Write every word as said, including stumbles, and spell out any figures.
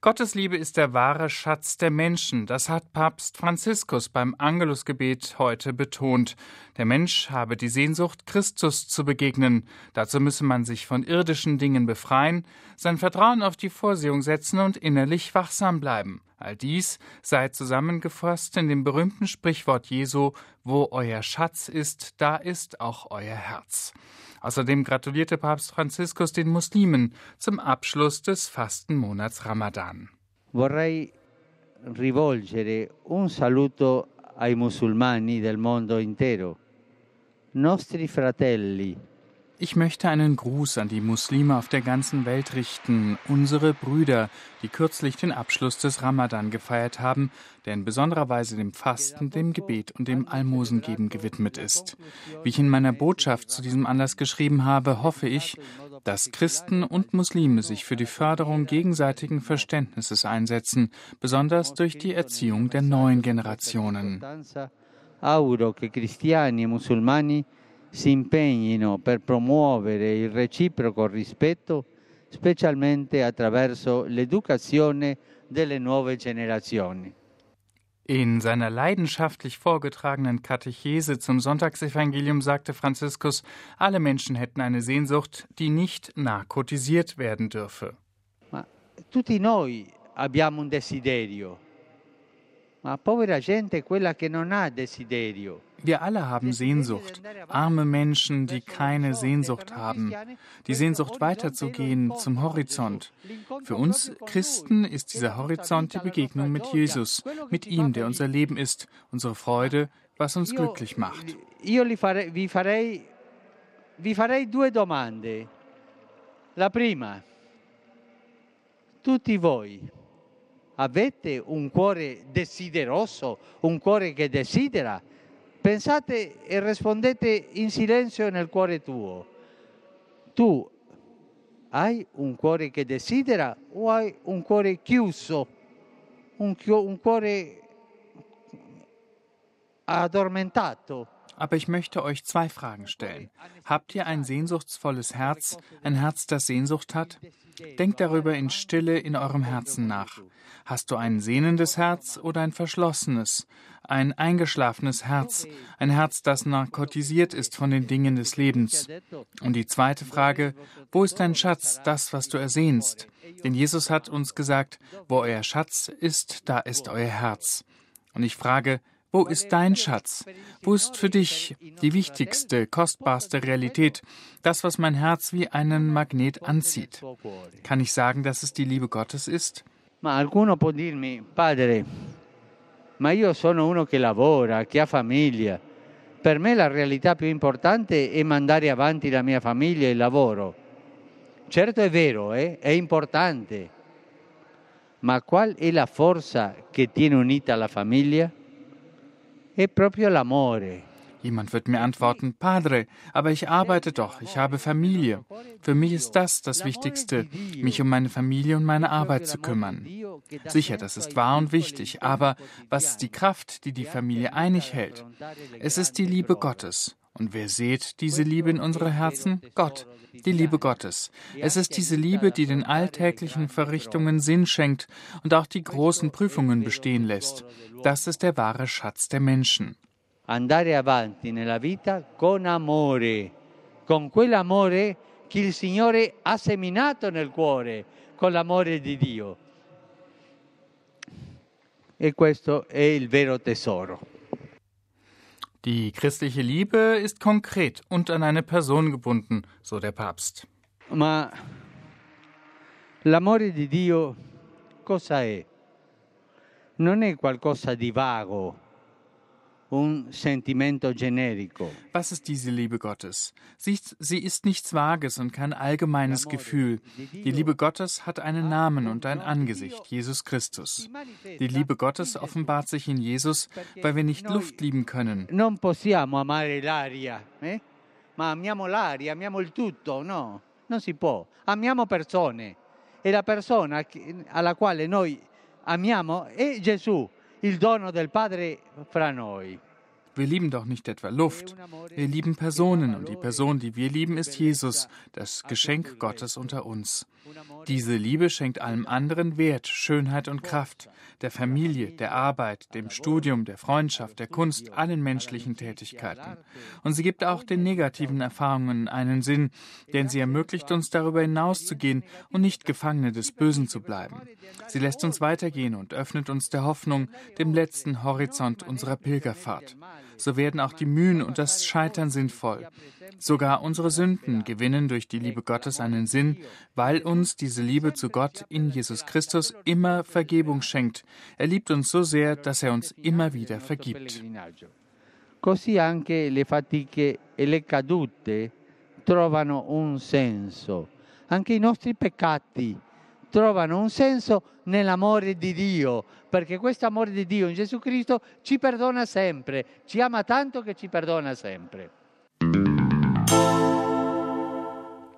Gottes Liebe ist der wahre Schatz der Menschen. Das hat Papst Franziskus beim Angelusgebet heute betont. Der Mensch habe die Sehnsucht, Christus zu begegnen. Dazu müsse man sich von irdischen Dingen befreien, sein Vertrauen auf die Vorsehung setzen und innerlich wachsam bleiben. All dies sei zusammengefasst in dem berühmten Sprichwort Jesu: Wo euer Schatz ist, da ist auch euer Herz. Außerdem gratulierte Papst Franziskus den Muslimen zum Abschluss des Fastenmonats Ramadan. Vorrei rivolgere un saluto ai musulmani del mondo intero, nostri fratelli. Ich möchte einen Gruß an die Muslime auf der ganzen Welt richten, unsere Brüder, die kürzlich den Abschluss des Ramadan gefeiert haben, der in besonderer Weise dem Fasten, dem Gebet und dem Almosengeben gewidmet ist. Wie ich in meiner Botschaft zu diesem Anlass geschrieben habe, hoffe ich, dass Christen und Muslime sich für die Förderung gegenseitigen Verständnisses einsetzen, besonders durch die Erziehung der neuen Generationen. Auguro che cristiani e musulmani si impegnino per promuovere il reciproco rispetto, specialmente attraverso l'educazione delle nuove generazioni. In seiner leidenschaftlich vorgetragenen Katechese zum Sonntagsevangelium sagte Franziskus, alle Menschen hätten eine Sehnsucht, die nicht narkotisiert werden dürfe. Ma tutti noi abbiamo un desiderio, ma povera gente è quella che non ha desiderio. Wir alle haben Sehnsucht, arme Menschen, die keine Sehnsucht haben, die Sehnsucht weiterzugehen zum Horizont. Für uns Christen ist dieser Horizont die Begegnung mit Jesus, mit ihm, der unser Leben ist, unsere Freude, was uns glücklich macht. Io vi farei, vi farei due domande. La prima, tutti voi avete un cuore desideroso, un cuore che desidera? Pensate e rispondete in silenzio nel cuore tuo. Tu hai un cuore che desidera o hai un cuore chiuso, un, un cuore addormentato? Aber ich möchte euch zwei Fragen stellen. Habt ihr ein sehnsuchtsvolles Herz, ein Herz, das Sehnsucht hat? Denkt darüber in Stille in eurem Herzen nach. Hast du ein sehnendes Herz oder ein verschlossenes, ein eingeschlafenes Herz, ein Herz, das narkotisiert ist von den Dingen des Lebens? Und die zweite Frage, wo ist dein Schatz, das, was du ersehnst? Denn Jesus hat uns gesagt, wo euer Schatz ist, da ist euer Herz. Und ich frage, wo ist dein Schatz? Wo ist für dich die wichtigste, kostbarste Realität, das, was mein Herz wie einen Magnet anzieht? Kann ich sagen, dass es die Liebe Gottes ist? Ma qualcuno può dirmi, padre, ma io sono uno che lavora, che ha famiglia. Per me la realtà più importante è mandare avanti la mia famiglia e il lavoro. Certo è vero, eh? È importante. Ma qual è la forza che tiene unita la famiglia? È proprio l'amore. Jemand wird mir antworten, Padre, aber ich arbeite doch, ich habe Familie. Für mich ist das das Wichtigste, mich um meine Familie und meine Arbeit zu kümmern. Sicher, das ist wahr und wichtig, aber was ist die Kraft, die die Familie einig hält? Es ist die Liebe Gottes. Und wer sät diese Liebe in unsere Herzen? Gott, die Liebe Gottes. Es ist diese Liebe, die den alltäglichen Verrichtungen Sinn schenkt und auch die großen Prüfungen bestehen lässt. Das ist der wahre Schatz der Menschen. Andare avanti nella vita con amore, con quell'amore che il Signore ha seminato nel cuore, con l'amore di Dio. E questo è il vero tesoro. Die christliche Liebe ist konkret und an eine Person gebunden, so der Papst. Ma l'amore di Dio cosa è? Non è qualcosa di vago. Un sentimento generico. Was ist diese Liebe Gottes? Sie, sie ist nichts Vages und kein allgemeines Gefühl. Die Liebe Gottes hat einen Namen und ein Angesicht, Jesus Christus. Die Liebe Gottes offenbart sich in Jesus, weil wir nicht Luft lieben können. Non possiamo amare l'aria, eh? Ma amiamo l'aria, amiamo il tutto, no? Non si può. Amiamo persone. E la persona alla quale noi amiamo è Gesù. Il dono del Padre fra noi. Wir lieben doch nicht etwa Luft. Wir lieben Personen und die Person, die wir lieben, ist Jesus, das Geschenk Gottes unter uns. Diese Liebe schenkt allem anderen Wert, Schönheit und Kraft, der Familie, der Arbeit, dem Studium, der Freundschaft, der Kunst, allen menschlichen Tätigkeiten. Und sie gibt auch den negativen Erfahrungen einen Sinn, denn sie ermöglicht uns, darüber hinauszugehen und nicht Gefangene des Bösen zu bleiben. Sie lässt uns weitergehen und öffnet uns der Hoffnung, dem letzten Horizont unserer Pilgerfahrt. So werden auch die Mühen und das Scheitern sinnvoll. Sogar unsere Sünden gewinnen durch die Liebe Gottes einen Sinn, weil uns diese Liebe zu Gott in Jesus Christus immer Vergebung schenkt. Er liebt uns so sehr, dass er uns immer wieder vergibt. Così anche le fatiche e le cadute trovano un senso. Anche i nostri peccati trovano un senso nell'amore di Dio, perché questo amore di Dio in Gesù Cristo ci perdona sempre, ci ama tanto che ci perdona sempre.